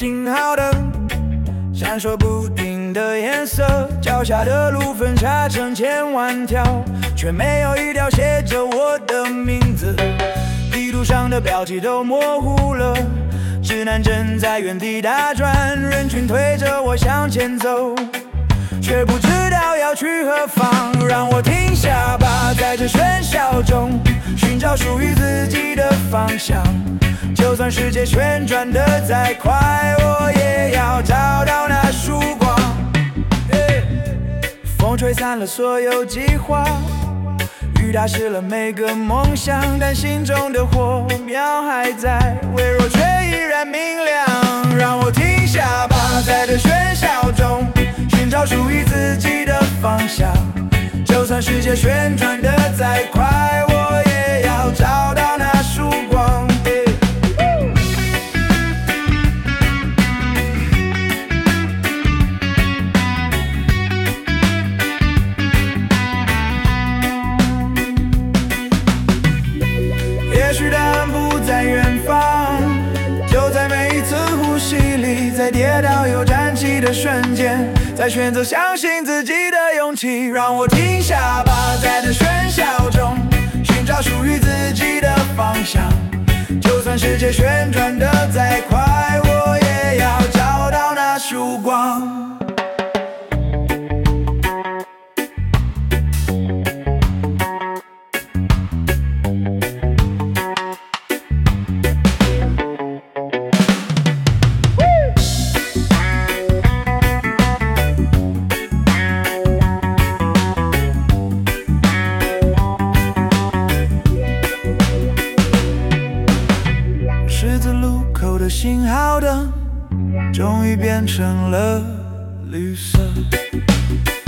信号灯，闪烁不定的颜色，脚下的路分叉成千万条，却没有一条写着我的名字。地图上的标记都模糊了，指南针在原地打转，人群推着我向前走，却不知道要去何方。让我停下吧，在这喧嚣中寻找属于自己的方向。就算世界旋转得再快，我也要找到那曙光。风吹散了所有计划，雨打湿了每个梦想，但心中的火苗还在，微弱却依然明亮。让我停下吧，在这喧嚣中寻找属于自己的方向。就算世界旋转得再快，我也要找到那曙光。也许答案不在远方，就在每一次呼吸里，在跌倒又站起的瞬间，在选择相信自己的勇气。让我停下吧，在这喧嚣中寻找属于自己的方向。就算世界旋转得再快，我也要找到那曙光。十字路口的信号灯终于变成了绿色。